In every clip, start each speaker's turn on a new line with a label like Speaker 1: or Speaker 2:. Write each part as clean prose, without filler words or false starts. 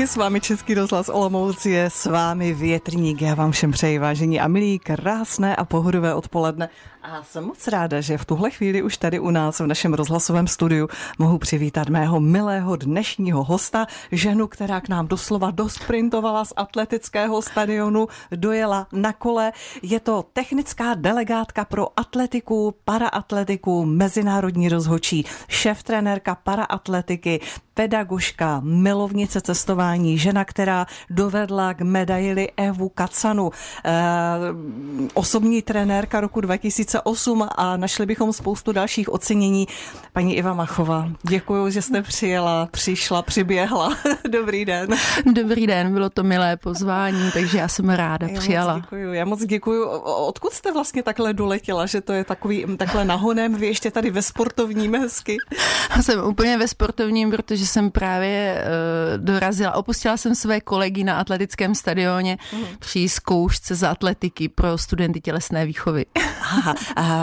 Speaker 1: Je s vámi Český rozhlas Olomouc, je s vámi Větrník. Já vám všem přeji, vážení a milí, krásné a pohodové odpoledne. A jsem moc ráda, že v tuhle chvíli už tady u nás v našem rozhlasovém studiu mohu přivítat mého milého dnešního hosta, ženu, která k nám doslova dosprintovala z atletického stadionu, dojela na kole. Je to technická delegátka pro atletiku, paraatletiku, mezinárodní rozhodčí, šéftrenérka paraatletiky, pedagožka, milovnice cestování, žena, která dovedla k medaili Evu Kacanu, osobní trenérka roku 2008 a našli bychom spoustu dalších ocenění. Paní Iva Machová, děkuji, že jste přišla, přiběhla. Dobrý den.
Speaker 2: Dobrý den, bylo to milé pozvání, takže já jsem ráda přijala.
Speaker 1: Já moc děkuji. Odkud jste vlastně takhle doletěla, že to je takhle nahonem, vy ještě tady ve sportovním hezky?
Speaker 2: Jsem úplně ve sportovním, protože jsem právě dorazila, opustila jsem své kolegy na atletickém stadioně při zkoušce z atletiky pro studenty tělesné výchovy.
Speaker 1: Aha,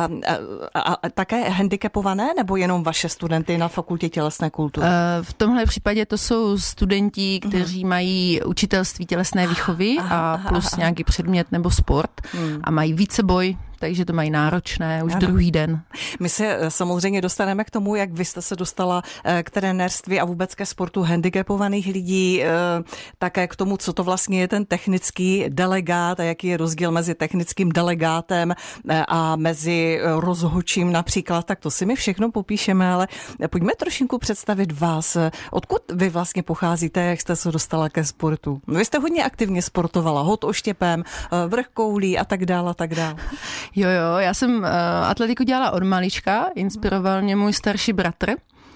Speaker 1: a také handicapované, nebo jenom vaše studenty na fakultě tělesné kultury?
Speaker 2: V tomhle případě to jsou studenti, kteří mají učitelství tělesné výchovy a plus nějaký předmět nebo sport a mají víceboj, takže to mají náročné už druhý den.
Speaker 1: My se samozřejmě dostaneme k tomu, jak vy jste se dostala k trenérství a vůbec ke sportu handicapovaných lidí, také k tomu, co to vlastně je ten technický delegát a jaký je rozdíl mezi technickým delegátem a mezi rozhodčím například, tak to si my všechno popíšeme, ale pojďme trošinku představit vás. Odkud vy vlastně pocházíte, jak jste se dostala ke sportu? Vy jste hodně aktivně sportovala, hod oštěpem, vrch koulí a tak dále, a tak dále.
Speaker 2: Jo, já jsem atletiku dělala od malička, inspiroval mě můj starší bratr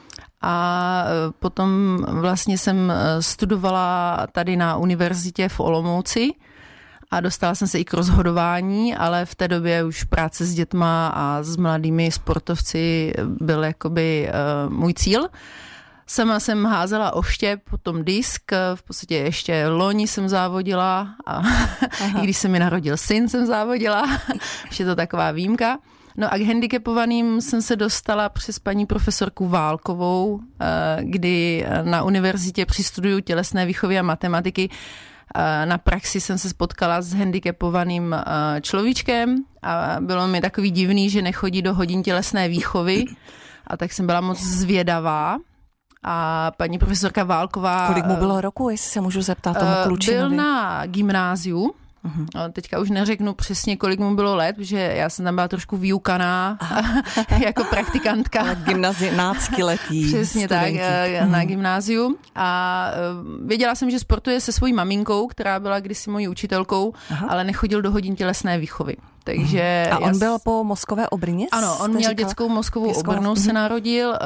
Speaker 2: a potom vlastně jsem studovala tady na univerzitě v Olomouci a dostala jsem se i k rozhodování, ale v té době už práce s dětma a s mladými sportovci byl jakoby můj cíl. Sama jsem házela oštěp, potom disk, v podstatě ještě loni jsem závodila a i když se mi narodil syn, jsem závodila, už je to taková výjimka. No a k handicapovaným jsem se dostala přes paní profesorku Válkovou, kdy na univerzitě při studiu tělesné výchovy a matematiky na praxi jsem se spotkala s handicapovaným človíčkem a bylo mi takový divný, že nechodí do hodin tělesné výchovy a tak jsem byla moc zvědavá. A paní profesorka Válková...
Speaker 1: Kolik mu bylo roku, jestli se můžu zeptat tomu klučinovi?
Speaker 2: Byl na gymnáziu. Teďka už neřeknu přesně, kolik mu bylo let, protože já jsem tam byla trošku vyukaná jako praktikantka.
Speaker 1: Gymnaziácký
Speaker 2: přesně studenti. Tak, na gymnáziu. A věděla jsem, že sportuje se svojí maminkou, která byla kdysi mojí učitelkou, ale nechodil do hodin tělesné výchovy. Takže
Speaker 1: a on byl po mozkové obrně?
Speaker 2: Ano, on měl dětskou mozkovou obrnu, se narodil,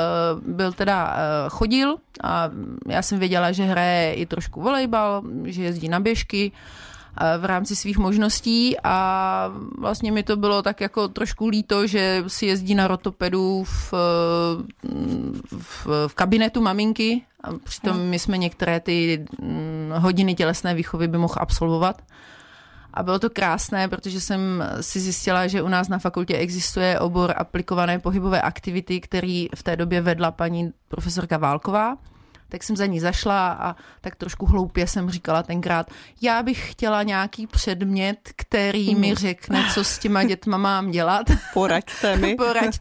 Speaker 2: chodil a já jsem věděla, že hraje i trošku volejbal, že jezdí na běžky v rámci svých možností a vlastně mi to bylo tak jako trošku líto, že si jezdí na rotopedu v kabinetu maminky a přitom my jsme některé ty hodiny tělesné výchovy by mohl absolvovat. A bylo to krásné, protože jsem si zjistila, že u nás na fakultě existuje obor aplikované pohybové aktivity, který v té době vedla paní profesorka Válková. Tak jsem za ní zašla a tak trošku hloupě jsem říkala tenkrát, já bych chtěla nějaký předmět, který mi řekne, co s těma dětma mám dělat.
Speaker 1: Poraďte mi.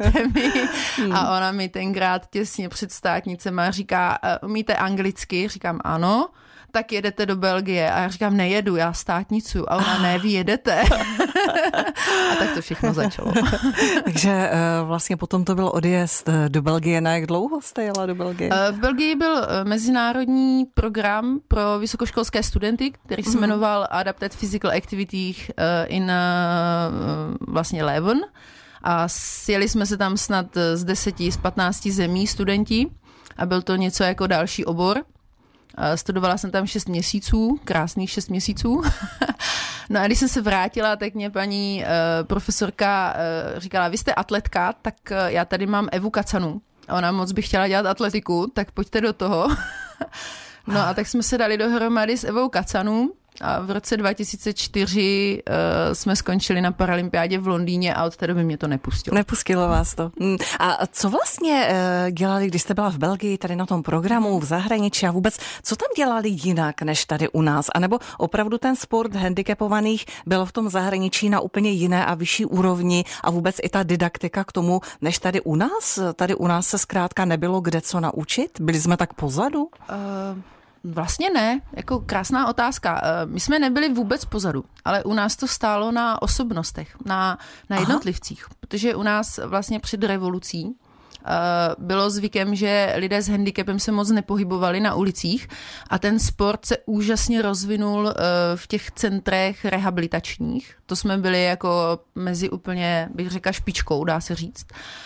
Speaker 2: A ona mi tenkrát těsně před státnicema říká, umíte anglicky? Říkám ano. Tak jedete do Belgie. A já říkám, nejedu, já státnicu. A ona, ne, vy jedete. A tak to všechno začalo.
Speaker 1: Takže vlastně potom to byl odjezd do Belgie. Na jak dlouho jste jela do Belgie?
Speaker 2: V Belgii byl mezinárodní program pro vysokoškolské studenty, který se jmenoval Adapted Physical Activities in vlastně Leuven. A sjeli jsme se tam snad z 10, z 15 zemí studenti. A byl to něco jako další obor. Studovala jsem tam 6 měsíců, krásných 6 měsíců. No a když jsem se vrátila, tak mě paní profesorka říkala, vy jste atletka, tak já tady mám Evu Kacanu. Ona moc by chtěla dělat atletiku, tak pojďte do toho. No a tak jsme se dali dohromady s Evou Kacanu a v roce 2004 jsme skončili na paralympiádě v Londýně a od té doby mě to nepustilo.
Speaker 1: Nepustilo vás to. A co vlastně dělali, když jste byla v Belgii, tady na tom programu, v zahraničí a vůbec, co tam dělali jinak než tady u nás? A nebo opravdu ten sport handicapovaných byl v tom zahraničí na úplně jiné a vyšší úrovni a vůbec i ta didaktika k tomu, než tady u nás? Tady u nás se zkrátka nebylo kde co naučit? Byli jsme tak pozadu?
Speaker 2: Vlastně ne, jako krásná otázka. My jsme nebyli vůbec pozadu, ale u nás to stálo na osobnostech, na jednotlivcích, protože u nás vlastně před revolucí bylo zvykem, že lidé s handicapem se moc nepohybovali na ulicích a ten sport se úžasně rozvinul v těch centrech rehabilitačních. To jsme byli jako mezi úplně, bych řekla, špičkou, dá se říct.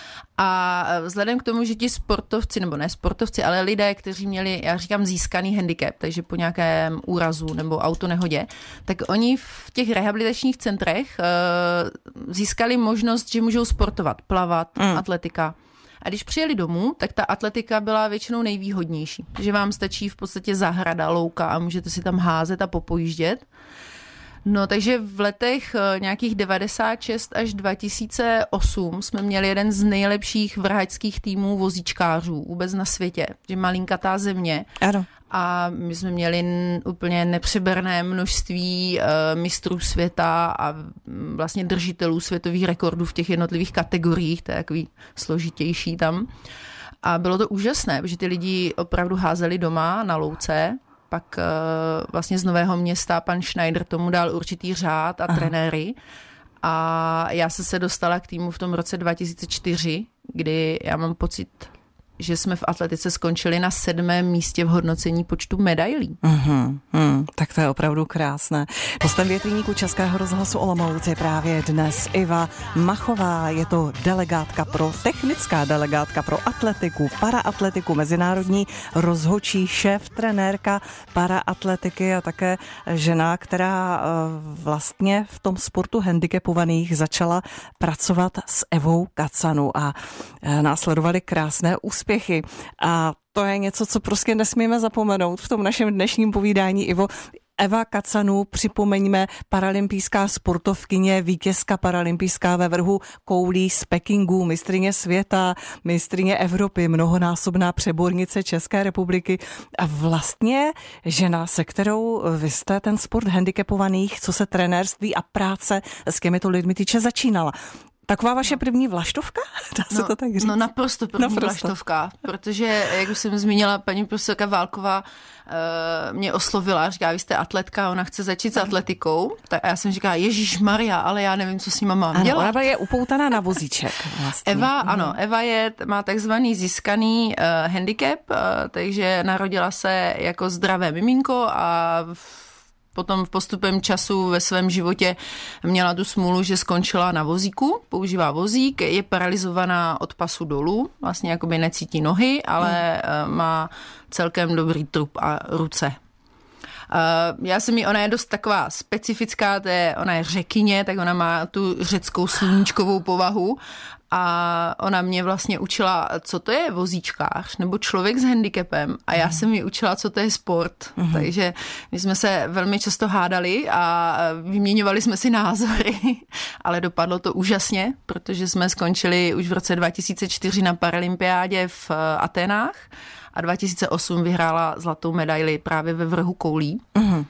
Speaker 2: A vzhledem k tomu, že ti sportovci, nebo ne sportovci, ale lidé, kteří měli, já říkám, získaný handicap, takže po nějakém úrazu nebo autonehodě, tak oni v těch rehabilitačních centrech získali možnost, že můžou sportovat, plavat, atletika. A když přijeli domů, tak ta atletika byla většinou nejvýhodnější. Že vám stačí v podstatě zahrada, louka a můžete si tam házet a popojíždět. No, takže v letech nějakých 96 až 2008 jsme měli jeden z nejlepších vrhačských týmů vozíčkářů vůbec na světě. Že malinkatá země.
Speaker 1: Ano.
Speaker 2: A my jsme měli úplně nepřeberné množství mistrů světa a vlastně držitelů světových rekordů v těch jednotlivých kategoriích, to je takový složitější tam. A bylo to úžasné, protože ty lidi opravdu házeli doma na louce. Pak vlastně z Nového Města pan Schneider tomu dal určitý řád a trenéry. A já jsem se dostala k týmu v tom roce 2004, kdy já mám pocit, že jsme v atletice skončili na 7. místě v hodnocení počtu medailí.
Speaker 1: Tak to je opravdu krásné. Hostem Větrníku Českého rozhlasu Olomouc je právě dnes Iva Machová. Je to technická delegátka pro atletiku, paraatletiku, mezinárodní rozhodčí, šéf, trenérka paraatletiky a také žena, která vlastně v tom sportu handicapovaných začala pracovat s Evou Kacanu a následovaly krásné úspěchy. A to je něco, co prostě nesmíme zapomenout v tom našem dnešním povídání. Ivo, Eva Kacanu, připomeňme, paralympijská sportovkyně, vítězka paralympijská ve vrhu koulí z Pekingu, mistryně světa, mistryně Evropy, mnohonásobná přebornice České republiky a vlastně žena, se kterou vy jste ten sport handicapovaných, co se trenérství a práce s těmito lidmi týče, začínala. Taková vaše první vlaštovka? Dá se to tak říct?
Speaker 2: No naprosto první vlaštovka, protože, jak už jsem zmínila, paní profesorka Válková mě oslovila, říká, vy jste atletka, ona chce začít s atletikou. A já jsem říkala, Ježíšmarja, ale já nevím, co s nima mám dělat.
Speaker 1: Ona je upoutaná na vozíček. Vlastně.
Speaker 2: Eva má takzvaný získaný handicap, takže narodila se jako zdravé miminko a potom v postupem času ve svém životě měla tu smůlu, že skončila na vozíku, používá vozík, je paralizovaná od pasu dolů, vlastně jakoby necítí nohy, ale má celkem dobrý trup a ruce. Ona je dost taková specifická, ona je řekyně, tak ona má tu řeckou sluníčkovou povahu a ona mě vlastně učila, co to je vozíčkář nebo člověk s handicapem a já jsem ji učila, co to je sport. Takže my jsme se velmi často hádali a vyměňovali jsme si názory, ale dopadlo to úžasně, protože jsme skončili už v roce 2004 na paralympiádě v Aténách a 2008 vyhrála zlatou medaili právě ve vrhu koulí.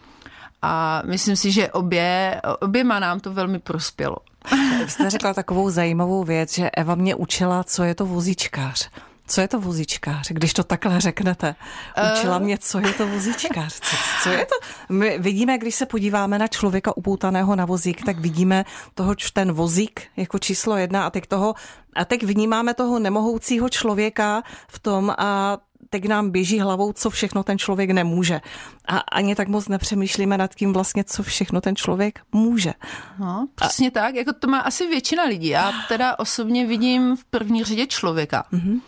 Speaker 2: A myslím si, že oběma nám to velmi prospělo.
Speaker 1: Vy jste řekla takovou zajímavou věc, že Eva mě učila, co je to vozíčkář. Co je to vozíčkář, když to takhle řeknete? Učila mě, co je to vozíčkář. Co je to? My vidíme, když se podíváme na člověka upoutaného na vozík, tak vidíme ten vozík jako číslo 1 a teď vnímáme toho nemohoucího člověka v tom a teď nám běží hlavou, co všechno ten člověk nemůže. A ani tak moc nepřemýšlíme nad tím vlastně, co všechno ten člověk může.
Speaker 2: No, přesně tak, jako to má asi většina lidí. Já teda osobně vidím v první řadě člověka.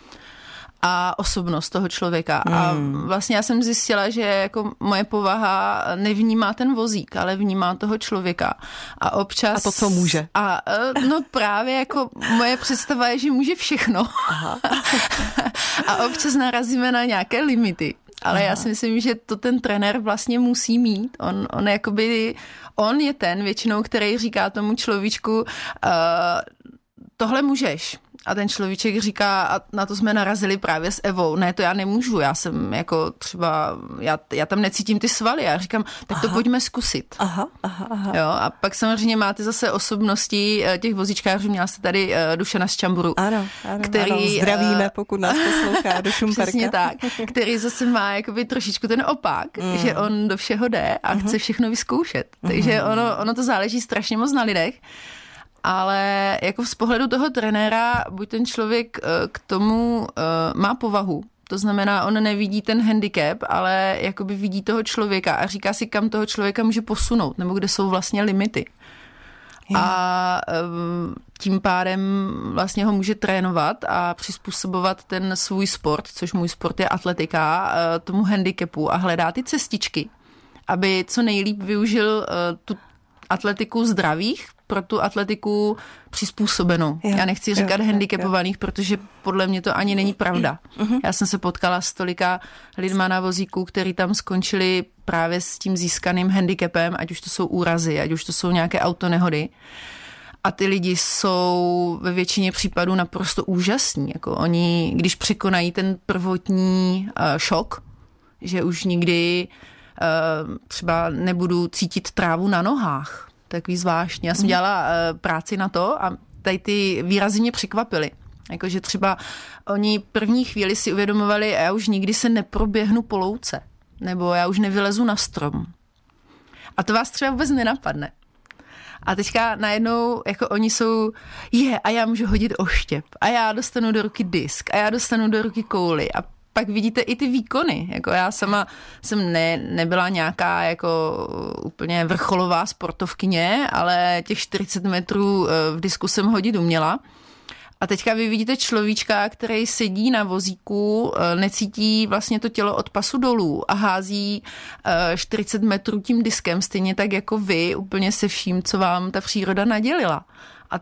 Speaker 2: A osobnost toho člověka. A vlastně já jsem zjistila, že jako moje povaha nevnímá ten vozík, ale vnímá toho člověka. A občas...
Speaker 1: A to, co může.
Speaker 2: No právě jako moje představa je, že může všechno. A občas narazíme na nějaké limity. ale já si myslím, že to ten trenér vlastně musí mít. On je ten většinou, který říká tomu človíčku, tohle můžeš. A ten človíček říká, a na to jsme narazili právě s Evou, ne, to já nemůžu, já jsem jako třeba, já tam necítím ty svaly, já říkám, tak to pojďme zkusit.
Speaker 1: Aha.
Speaker 2: Jo, a pak samozřejmě máte zase osobnosti těch vozíčkářů, měla jste tady Dušana z Čamburu.
Speaker 1: Ano, zdravíme, pokud nás poslouchá do Šumperka.
Speaker 2: Přesně tak, který zase má jakoby trošičku ten opak, že on do všeho jde a chce všechno vyzkoušet. Takže ono to záleží strašně moc na lidech. Ale jako z pohledu toho trenéra, buď ten člověk k tomu má povahu, to znamená, on nevidí ten handicap, ale jakoby vidí toho člověka a říká si, kam toho člověka může posunout, nebo kde jsou vlastně limity. A tím pádem vlastně ho může trénovat a přizpůsobovat ten svůj sport, což můj sport je atletika, tomu handicapu a hledá ty cestičky, aby co nejlíp využil tu atletiku zdravých pro tu atletiku přizpůsobenou. Já nechci říkat handicapovaných, protože podle mě to ani není pravda. Já jsem se potkala s tolika lidma na vozíku, který tam skončili právě s tím získaným handicapem, ať už to jsou úrazy, ať už to jsou nějaké autonehody. A ty lidi jsou ve většině případů naprosto úžasní. Jako oni, když překonají ten prvotní šok, že už nikdy třeba nebudu cítit trávu na nohách. Takový zvláštní. Já jsem dělala práci na to a tady ty výrazy mě překvapily. Jakože třeba oni první chvíli si uvědomovali, já už nikdy se neproběhnu po louce. Nebo já už nevylezu na strom. A to vás třeba vůbec nenapadne. A teďka najednou jako oni jsou, a já můžu hodit oštěp. A já dostanu do ruky disk. A já dostanu do ruky kouli. A pak vidíte i ty výkony. Jako já sama jsem nebyla nějaká jako úplně vrcholová sportovkyně, ale těch 40 metrů v disku jsem hodit uměla. A teďka vy vidíte človíčka, který sedí na vozíku, necítí vlastně to tělo od pasu dolů a hází 40 metrů tím diskem, stejně tak jako vy, úplně se vším, co vám ta příroda nadělila. A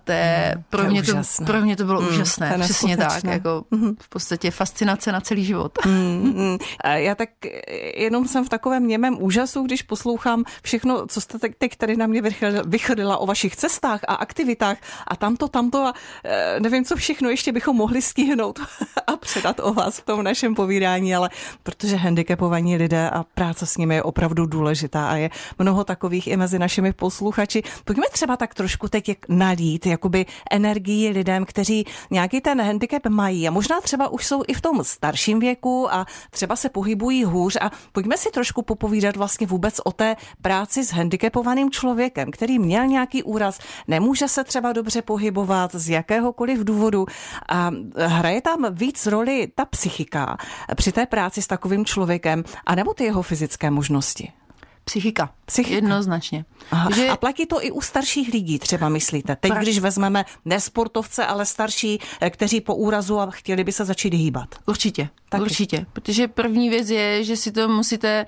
Speaker 2: pro mě to bylo úžasné, přesně tak, jako v podstatě fascinace na celý život.
Speaker 1: Já tak jenom jsem v takovém němém úžasu, když poslouchám všechno, co jste teď tady na mě vychrlila o vašich cestách a aktivitách a tamto a nevím, co všechno ještě bychom mohli stihnout a předat o vás v tom našem povídání, ale protože handicapovaní lidé a práce s nimi je opravdu důležitá a je mnoho takových i mezi našimi posluchači. Pojďme třeba tak trošku teď nalít jakoby energii lidem, kteří nějaký ten handicap mají a možná třeba už jsou i v tom starším věku a třeba se pohybují hůř a pojďme si trošku popovídat vlastně vůbec o té práci s handicapovaným člověkem, který měl nějaký úraz, nemůže se třeba dobře pohybovat z jakéhokoliv důvodu a hraje tam víc roli ta psychika při té práci s takovým člověkem anebo ty jeho fyzické možnosti?
Speaker 2: Psychika. Jednoznačně.
Speaker 1: A platí to i u starších lidí, třeba myslíte? Teď, když vezmeme nesportovce, ale starší, kteří po úrazu a chtěli by se začít hýbat.
Speaker 2: Určitě. Protože první věc je, že si to musíte...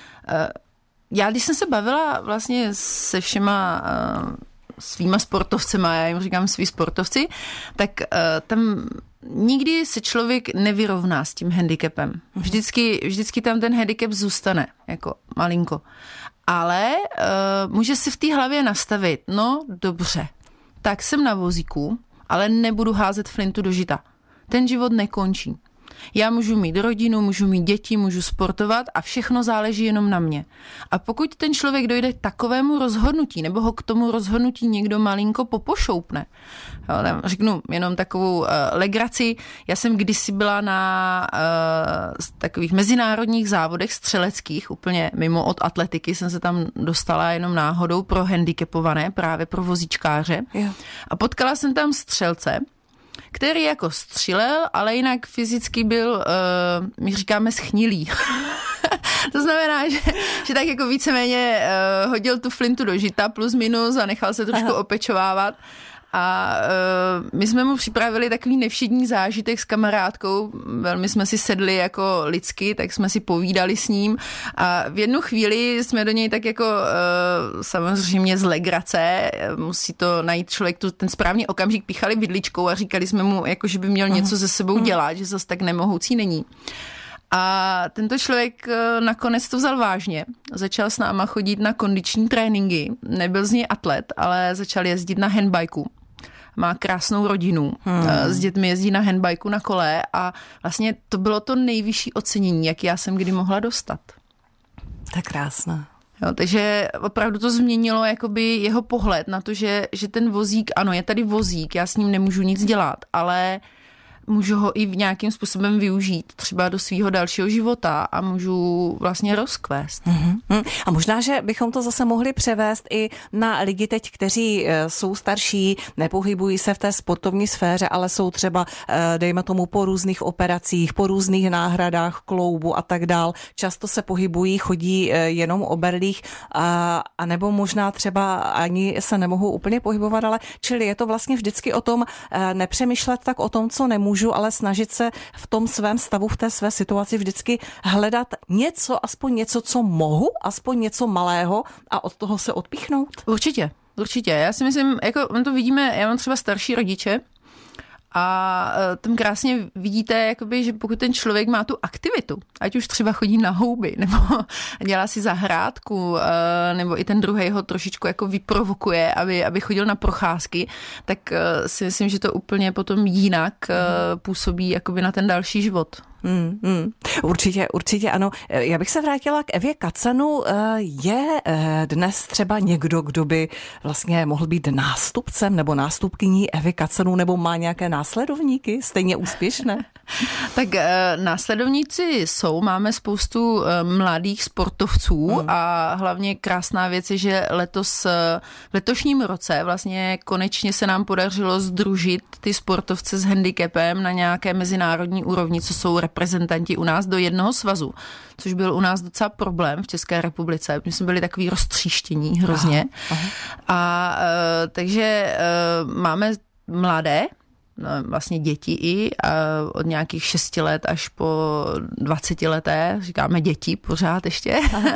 Speaker 2: Já, když jsem se bavila vlastně se všema svýma sportovcema, já jim říkám svý sportovci, tak tam nikdy se člověk nevyrovná s tím handicapem. Vždycky tam ten handicap zůstane, jako malinko. Ale může si v té hlavě nastavit, no dobře, tak jsem na vozíku, ale nebudu házet flintu do žita. Ten život nekončí. Já můžu mít rodinu, můžu mít děti, můžu sportovat a všechno záleží jenom na mě. A pokud ten člověk dojde k takovému rozhodnutí, nebo ho k tomu rozhodnutí někdo malinko popošoupne, řeknu jenom takovou legraci, já jsem kdysi byla na takových mezinárodních závodech střeleckých, úplně mimo od atletiky, jsem se tam dostala jenom náhodou pro handicapované, právě pro vozíčkáře. A potkala jsem tam střelce, který jako střílel, ale jinak fyzicky byl, my říkáme, schnilý. To znamená, že tak jako víceméně hodil tu flintu do žita plus minus a nechal se trošku opečovávat. A my jsme mu připravili takový nevšední zážitek s kamarádkou, velmi jsme si sedli jako lidsky, tak jsme si povídali s ním a v jednu chvíli jsme do něj tak jako samozřejmě z legrace, musí to najít člověk ten správný okamžik, píchali vidličkou a říkali jsme mu, jako, že by měl něco se sebou dělat, že zase tak nemohoucí není. A tento člověk nakonec to vzal vážně. Začal s náma chodit na kondiční tréninky. Nebyl z něj atlet, ale začal jezdit na handbajku. Má krásnou rodinu. S dětmi jezdí na handbajku na kole a vlastně to bylo to nejvyšší ocenění, jak já jsem kdy mohla dostat.
Speaker 1: Tak krásné.
Speaker 2: Jo, takže opravdu to změnilo jakoby jeho pohled na to, že ten vozík, ano, je tady vozík, já s ním nemůžu nic dělat, ale můžu ho i v nějakým způsobem využít třeba do svého dalšího života a můžu vlastně rozkvést.
Speaker 1: A možná, že bychom to zase mohli převést i na lidi teď, kteří jsou starší, nepohybují se v té sportovní sféře, ale jsou třeba, dejme tomu, po různých operacích, po různých náhradách kloubu a tak dál. Často se pohybují, chodí jenom o berlích a nebo možná třeba ani se nemohou úplně pohybovat, ale čili je to vlastně vždycky o tom nepřemýšlet tak o tom, co nemůžu, ale snažit se v tom svém stavu, v té své situaci vždycky hledat něco, aspoň něco, co mohu, aspoň něco malého a od toho se odpíchnout.
Speaker 2: Určitě. Já si myslím, jako my to vidíme, já mám třeba starší rodiče a tam krásně vidíte, jakoby, že pokud ten člověk má tu aktivitu, ať už třeba chodí na houby, nebo dělá si zahrádku, nebo i ten druhej ho trošičku jako vyprovokuje, aby chodil na procházky, tak si myslím, že to úplně potom jinak působí jakoby na ten další život.
Speaker 1: Určitě ano. Já bych se vrátila k Evě Kacanu. Je dnes třeba někdo, kdo by vlastně mohl být nástupcem nebo nástupkyní Evy Kacanu, nebo má nějaké následovníky stejně úspěšné?
Speaker 2: Tak následovníci jsou, máme spoustu mladých sportovců a hlavně krásná věc je, že letos, v letošním roce vlastně konečně se nám podařilo sdružit ty sportovce s handicapem na nějaké mezinárodní úrovni, co jsou reprezentanti u nás do jednoho svazu, což byl u nás docela problém v České republice. My jsme byli takový roztříštění hrozně. A takže máme mladé, vlastně děti i od nějakých 6 let až po 20 leté, říkáme děti pořád ještě.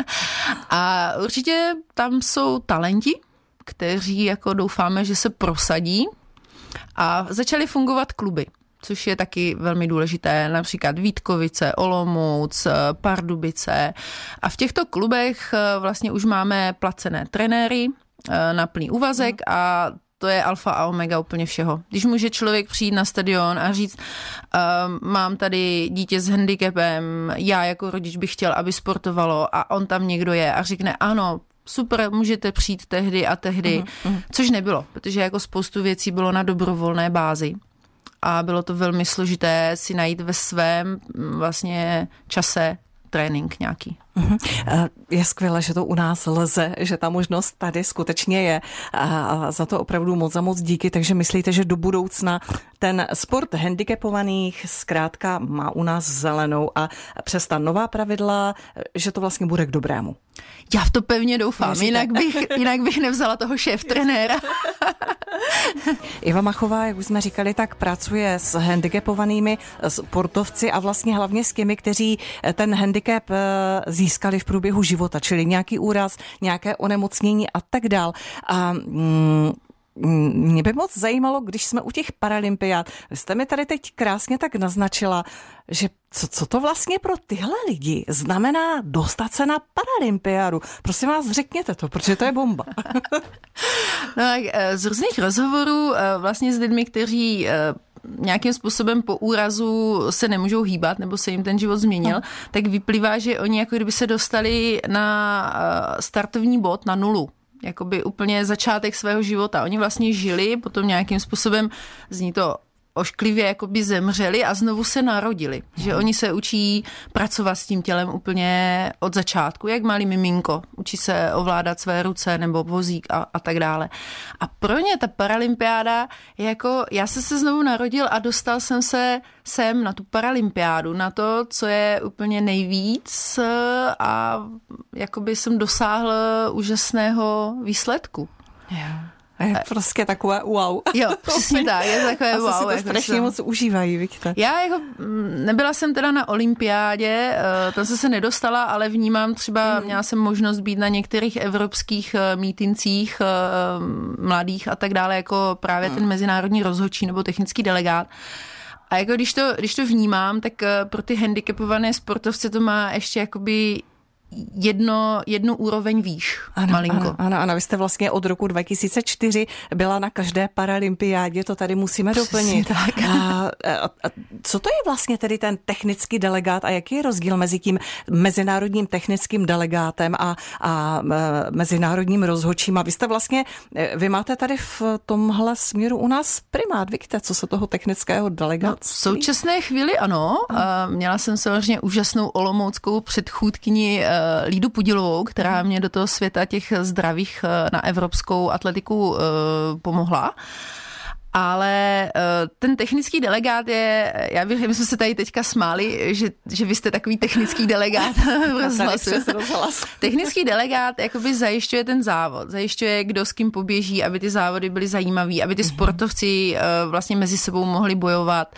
Speaker 2: A určitě tam jsou talenti, kteří jako doufáme, že se prosadí a začaly fungovat kluby, což je taky velmi důležité, například Vítkovice, Olomouc, Pardubice. A v těchto klubech vlastně už máme placené trenéry na plný úvazek a to je alfa a omega úplně všeho. Když může člověk přijít na stadion a říct, mám tady dítě s handicapem, já jako rodič bych chtěl, aby sportovalo a on tam někdo je a řekne ano, super, můžete přijít tehdy a tehdy, což nebylo, protože jako spoustu věcí bylo na dobrovolné bázi. A bylo to velmi složité si najít ve svém vlastně čase trénink nějaký.
Speaker 1: Je skvělé, že to u nás lze, že ta možnost tady skutečně je a za to opravdu moc a moc díky, takže myslíte, že do budoucna ten sport handicapovaných zkrátka má u nás zelenou a přes ta nová pravidla, že to vlastně bude k dobrému?
Speaker 2: Já v to pevně doufám, jinak bych nevzala toho šéftrenéra.
Speaker 1: Iva Machová, jak už jsme říkali, tak pracuje s handicapovanými sportovci a vlastně hlavně s těmi, kteří ten handicap získali v průběhu života, čili nějaký úraz, nějaké onemocnění a tak dál. A mě by moc zajímalo, když jsme u těch paralympiád, vy jste mi tady teď krásně tak naznačila, že co to vlastně pro tyhle lidi znamená dostat se na paralympiádu. Prosím vás, řekněte to, protože to je bomba.
Speaker 2: No, z různých rozhovorů vlastně s lidmi, kteří nějakým způsobem po úrazu se nemůžou hýbat nebo se jim ten život změnil, tak vyplývá, že oni jako kdyby se dostali na startovní bod, na nulu. Jakoby úplně začátek svého života. Oni vlastně žili, potom nějakým způsobem, zní to ošklivě, jakoby zemřeli a znovu se narodili. Že oni se učí pracovat s tím tělem úplně od začátku, jak malý miminko. Učí se ovládat své ruce nebo vozík a tak dále. A pro ně ta paralympiáda je jako, já jsem se znovu narodil a dostal jsem se sem na tu paralympiádu, na to, co je úplně nejvíc a jakoby jsem dosáhl úžasného výsledku.
Speaker 1: Yeah. Je prostě takové wow.
Speaker 2: Jo, přesně tak, je takové wow.
Speaker 1: Asi si to strašně moc užívají, víte.
Speaker 2: Já jako nebyla jsem teda na olympiádě, tam jsem se nedostala, ale vnímám třeba, měla jsem možnost být na některých evropských mítincích mladých a tak dále, jako právě ten mezinárodní rozhodčí nebo technický delegát. A jako když to vnímám, tak pro ty handicapované sportovce to má ještě jakoby jednu úroveň výš, malinko.
Speaker 1: Ano, vy jste vlastně od roku 2004 byla na každé paralympiádě, to tady musíme doplnit.
Speaker 2: Tak.
Speaker 1: A co to je vlastně tedy ten technický delegát a jaký je rozdíl mezi tím mezinárodním technickým delegátem a mezinárodním rozhodčím? A vy máte tady v tomhle směru u nás primát, víte, co se toho technického delegáta?
Speaker 2: V současné chvíli ano. Měla jsem samozřejmě úžasnou olomouckou předchůdkyni Lídu Pudilovou, která mě do toho světa těch zdravých na evropskou atletiku pomohla. Ale ten technický delegát je, my jsme se tady teďka smáli, že vy jste takový technický delegát v rozhlasu. Technický delegát jakoby zajišťuje ten závod, zajišťuje, kdo s kým poběží, aby ty závody byly zajímavý, aby ty sportovci vlastně mezi sebou mohli bojovat.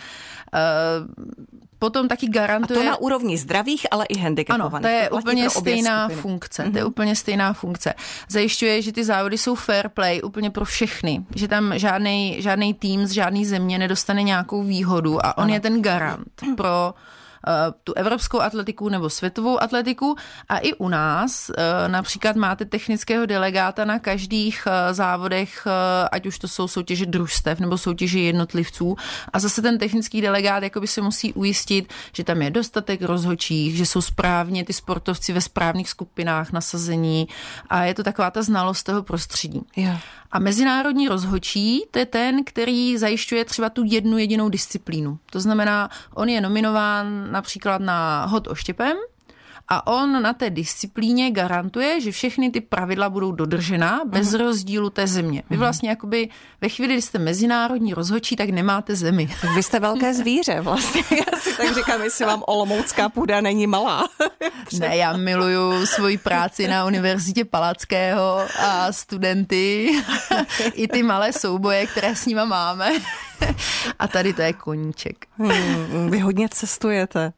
Speaker 2: Potom taky garantuje...
Speaker 1: A to na úrovni zdravých, ale i handicapovaných.
Speaker 2: Ano, to je úplně stejná funkce. To je úplně stejná funkce. Zajišťuje, že ty závody jsou fair play úplně pro všechny. Že tam žádnej tým z žádný země nedostane nějakou výhodu a on je ten garant pro tu evropskou atletiku nebo světovou atletiku a i u nás například máte technického delegáta na každých závodech, ať už to jsou soutěže družstev nebo soutěže jednotlivců a zase ten technický delegát jakoby se musí ujistit, že tam je dostatek rozhodčích, že jsou správně ty sportovci ve správných skupinách nasazení a je to taková ta znalost toho prostředí.
Speaker 1: Yeah.
Speaker 2: A mezinárodní rozhodčí, to je ten, který zajišťuje třeba tu jednu jedinou disciplínu. To znamená, on je nominován například na hod oštěpem a on na té disciplíně garantuje, že všechny ty pravidla budou dodržena bez rozdílu té země. Vy vlastně jakoby ve chvíli, kdy jste mezinárodní rozhodčí, tak nemáte zemi.
Speaker 1: Vy jste velké zvíře vlastně. Já si tak říkám, jestli vám olomoucká půda není malá.
Speaker 2: Ne, já miluju svoji práci na Univerzitě Palackého a studenty i ty malé souboje, které s nima máme. A tady to je koníček.
Speaker 1: Vy hodně cestujete.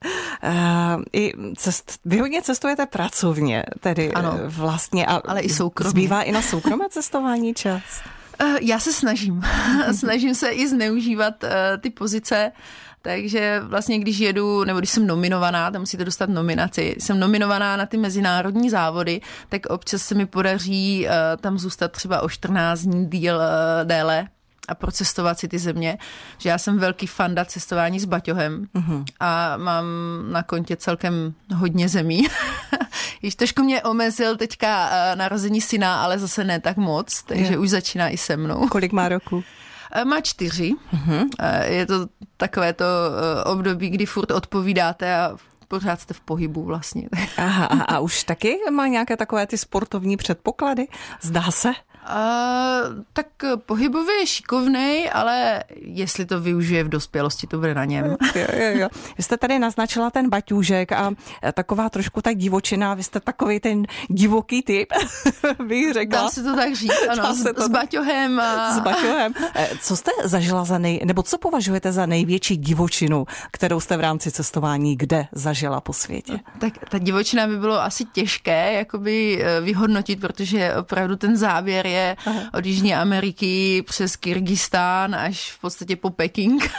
Speaker 1: Vy hodně cestujete pracovně, tedy
Speaker 2: ano,
Speaker 1: vlastně.
Speaker 2: Ale i soukromně.
Speaker 1: Zbývá i na soukromé cestování čas?
Speaker 2: Já se snažím. Snažím se i zneužívat ty pozice. Takže vlastně když jedu, nebo když jsem nominovaná, tam musíte dostat nominaci, jsem nominovaná na ty mezinárodní závody, tak občas se mi podaří tam zůstat třeba o 14 dní déle a procestovat si ty země. Že já jsem velký fanda cestování s baťohem a mám na kontě celkem hodně zemí. Již trošku mě omezil teďka narození syna, ale zase ne tak moc, takže už začíná i se mnou.
Speaker 1: Kolik má roku?
Speaker 2: Má 4. Je to takové to období, kdy furt odpovídáte a pořád jste v pohybu vlastně.
Speaker 1: Aha, a už taky má nějaké takové ty sportovní předpoklady? Zdá se?
Speaker 2: Tak pohybově je šikovnej, ale jestli to využije v dospělosti, to bude na něm.
Speaker 1: Jo. Vy jste tady naznačila ten baťůžek a taková trošku tak divočina, vy jste takový ten divoký typ, bych řekla.
Speaker 2: Dá se to tak říct, ano, s baťohem.
Speaker 1: S baťohem. Co jste zažila nebo co považujete za největší divočinu, kterou jste v rámci cestování kde zažila po světě?
Speaker 2: Tak ta divočina by bylo asi těžké jakoby vyhodnotit, protože opravdu ten záběr je od Jižní Ameriky přes Kyrgyzstán až v podstatě po Peking.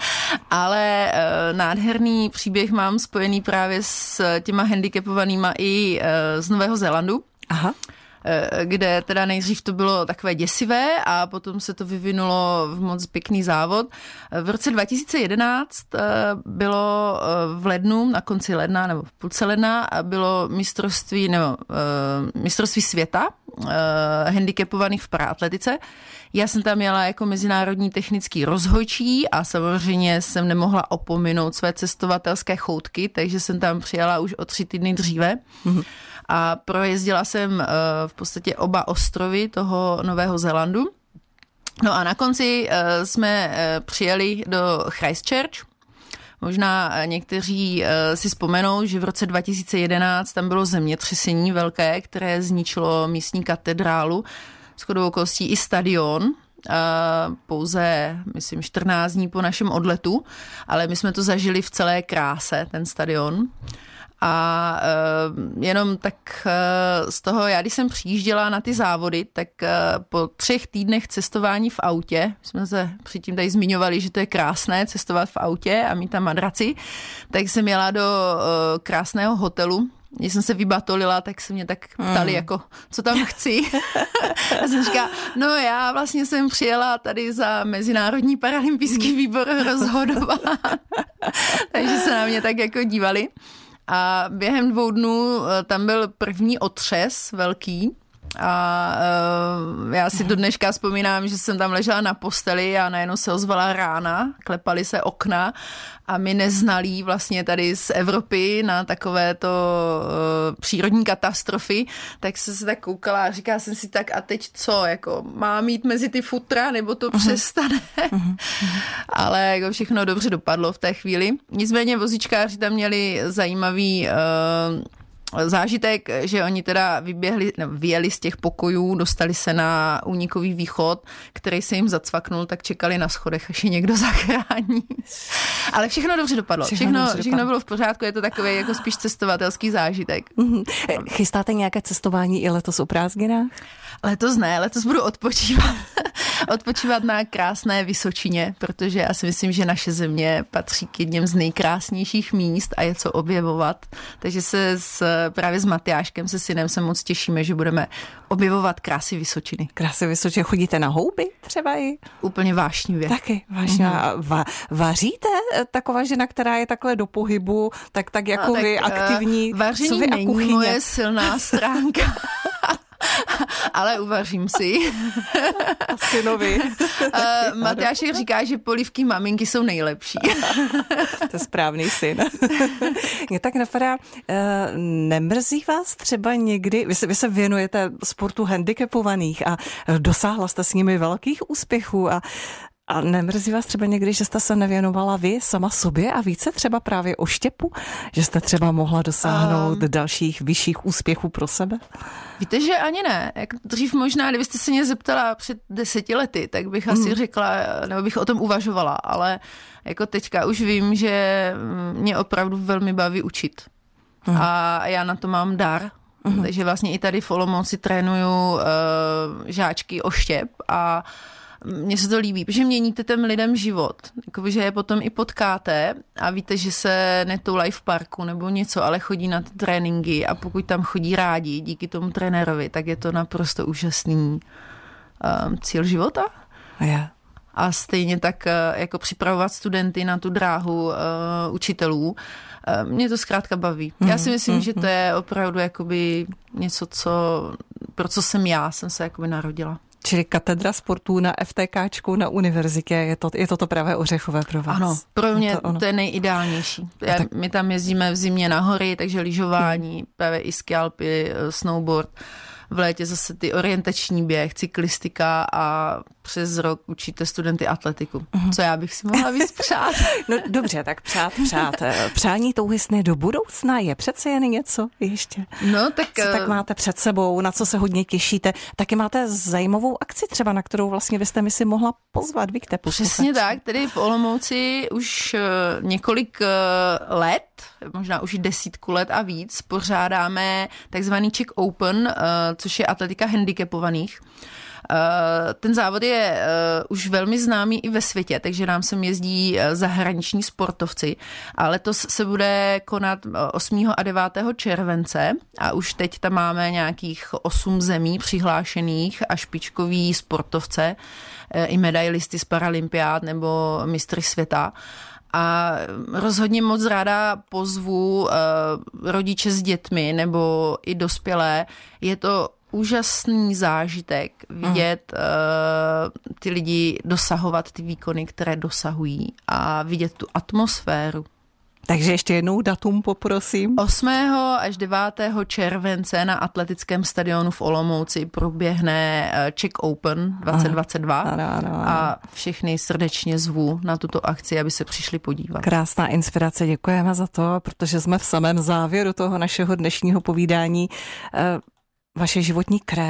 Speaker 2: Ale nádherný příběh mám spojený právě s těma handicapovanýma i z Nového Zélandu. Aha. Kde teda nejdřív to bylo takové děsivé a potom se to vyvinulo v moc pěkný závod. V roce 2011 bylo v lednu, na konci ledna nebo v půlce ledna, bylo mistrovství světa handicapovaných v paraatletice. Já jsem tam jela jako mezinárodní technický rozhodčí a samozřejmě jsem nemohla opominout své cestovatelské choutky, takže jsem tam přijela už o 3 týdny dříve. A projezdila jsem v podstatě oba ostrovy toho Nového Zélandu. No a na konci jsme přijeli do Christchurch. Možná někteří si vzpomenou, že v roce 2011 tam bylo zemětřesení velké, které zničilo místní katedrálu, shodou okolností i stadion. Pouze, myslím, 14 dní po našem odletu, ale my jsme to zažili v celé kráse, ten stadion. A jenom tak z toho, já když jsem přijížděla na ty závody, tak po 3 týdnech cestování v autě, jsme se předtím tady zmiňovali, že to je krásné cestovat v autě a mít tam madraci, tak jsem jela do krásného hotelu. Když jsem se vybatolila, tak se mě tak ptali, jako, co tam chci. A jsem říkala, no já vlastně jsem přijela tady za Mezinárodní paralympijský výbor rozhodovat. Takže se na mě tak jako dívali. A během 2 dnů tam byl první otřes velký. A já si do dneška vzpomínám, že jsem tam ležela na posteli a najednou se ozvala rána, klepaly se okna a my neznalí vlastně tady z Evropy na takovéto přírodní katastrofy, tak jsem se tak koukala a říkala jsem si tak a teď co, jako mám jít mezi ty futra nebo to přestane? Ale jako všechno dobře dopadlo v té chvíli. Nicméně vozíčkáři tam měli zajímavý zážitek, že oni teda vyjeli z těch pokojů, dostali se na únikový východ, který se jim zacvaknul, tak čekali na schodech, až je někdo zachrání. Ale všechno dobře dopadlo. Všechno bylo v pořádku, je to takový jako spíš cestovatelský zážitek.
Speaker 1: Chystáte nějaké cestování i letos o prázdninách?
Speaker 2: Letos ne, letos budu odpočívat. Odpočívat na krásné Vysočině, protože já si myslím, že naše země patří k jedním z nejkrásnějších míst a je co objevovat. Takže se právě s Matyáškem, se synem, se moc těšíme, že budeme objevovat krásy Vysočiny.
Speaker 1: Krásy Vysočiny. Chodíte na houby třeba i?
Speaker 2: Úplně vášnivě.
Speaker 1: Taky vášnivě. Vaříte? Taková žena, která je takhle do pohybu, tak jako tak, vy aktivní.
Speaker 2: Vaření není moje silná stránka. Ale uvařím si.
Speaker 1: Synovi.
Speaker 2: Matyášek říká, že polívky maminky jsou nejlepší.
Speaker 1: To je správný syn. Mě tak napadá, nemrzí vás třeba někdy, vy se věnujete sportu handicapovaných a dosáhla jste s nimi velkých úspěchů a nemrzí vás třeba někdy, že jste se nevěnovala vy sama sobě a více třeba právě oštěpu? Že jste třeba mohla dosáhnout dalších vyšších úspěchů pro sebe?
Speaker 2: Víte, že ani ne. Jak dřív možná, kdybyste se mě zeptala před 10 lety, tak bych asi řekla, nebo bych o tom uvažovala, ale jako teďka už vím, že mě opravdu velmi baví učit. A já na to mám dar. Takže vlastně i tady v Olomouci trénuju žáčky oštěp a mně se to líbí, protože měníte těm lidem život. Jakože je potom i potkáte a víte, že se netoulají v parku nebo něco, ale chodí na ty tréninky a pokud tam chodí rádi díky tomu trenérovi, tak je to naprosto úžasný cíl života. A stejně tak jako připravovat studenty na tu dráhu učitelů. Mě to zkrátka baví. Já si myslím, že to je opravdu jakoby něco, pro co jsem se jakoby narodila.
Speaker 1: Čili katedra sportů na FTKčku na univerzitě, je to pravé ořechové pro vás?
Speaker 2: Ano, pro mě to je nejideálnější. My tam jezdíme v zimě na hory, takže lyžování, právě i ski alpy, snowboard. V létě zase ty orientační běh, cyklistika a přes rok učíte studenty atletiku. Co já bych si mohla víc přát?
Speaker 1: No dobře, tak přát. Přání touhy sny do budoucna je přece jen něco ještě.
Speaker 2: No tak...
Speaker 1: Co tak máte před sebou, na co se hodně těšíte? Taky máte zajímavou akci třeba, na kterou vlastně byste mi si mohla pozvat, víte?
Speaker 2: Přesně tak, tedy v Olomouci už několik let, možná už 10 let a víc, pořádáme takzvaný Czech Open, což je atletika handicapovaných. Ten závod je už velmi známý i ve světě, takže nám sem jezdí zahraniční sportovci. A letos se bude konat 8. a 9. července a už teď tam máme nějakých 8 zemí přihlášených a špičkoví sportovce, i medailisty z paralympiád nebo mistry světa. A rozhodně moc ráda pozvu rodiče s dětmi nebo i dospělé. Je to úžasný zážitek vidět ty lidi dosahovat ty výkony, které dosahují a vidět tu atmosféru.
Speaker 1: Takže ještě jednou datum poprosím.
Speaker 2: 8. až 9. července na atletickém stadionu v Olomouci proběhne Czech Open 2022
Speaker 1: ano.
Speaker 2: A všechny srdečně zvu na tuto akci, aby se přišli podívat.
Speaker 1: Krásná inspirace, děkujeme za to, protože jsme v samém závěru toho našeho dnešního povídání. Vaše životní krédo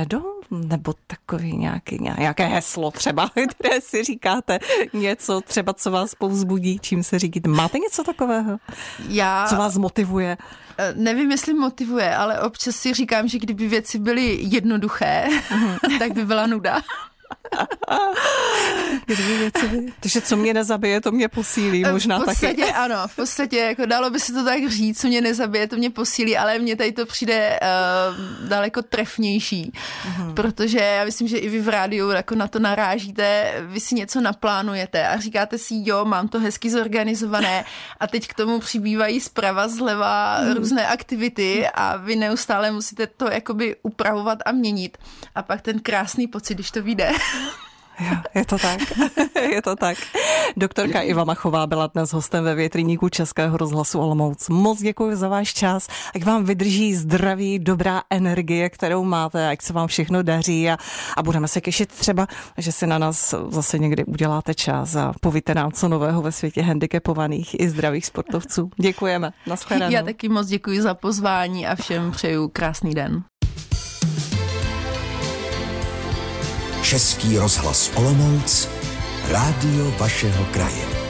Speaker 1: Nebo takový nějaké heslo třeba, které si říkáte, něco třeba, co vás povzbudí, čím se řídíte. Máte něco takového? Co vás motivuje?
Speaker 2: Nevím, jestli motivuje, ale občas si říkám, že kdyby věci byly jednoduché, tak by byla nuda.
Speaker 1: Takže co mě nezabije, to mě posílí, možná taky.
Speaker 2: V podstatě taky. Ano, v podstatě jako dalo by se to tak říct, co mě nezabije, to mě posílí, ale mně tady to přijde daleko trefnější, protože já myslím, že i vy v rádiu jako na to narážíte, vy si něco naplánujete a říkáte si, jo, mám to hezky zorganizované a teď k tomu přibývají zprava, zleva různé aktivity a vy neustále musíte to jakoby upravovat a měnit a pak ten krásný pocit, když to vyjde.
Speaker 1: Jo, je to tak. Je to tak. Doktorka Iva Machová byla dnes hostem ve Větrníku Českého rozhlasu Olomouc. Moc děkuji za váš čas. Ať vám vydrží zdraví, dobrá energie, kterou máte, ať se vám všechno daří a budeme se těšit třeba, že si na nás zase někdy uděláte čas a povíte nám, co nového ve světě handicapovaných i zdravých sportovců. Děkujeme. Nashledanou.
Speaker 2: Já taky moc děkuji za pozvání a všem přeju krásný den.
Speaker 3: Český rozhlas Olomouc, rádio vašeho kraje.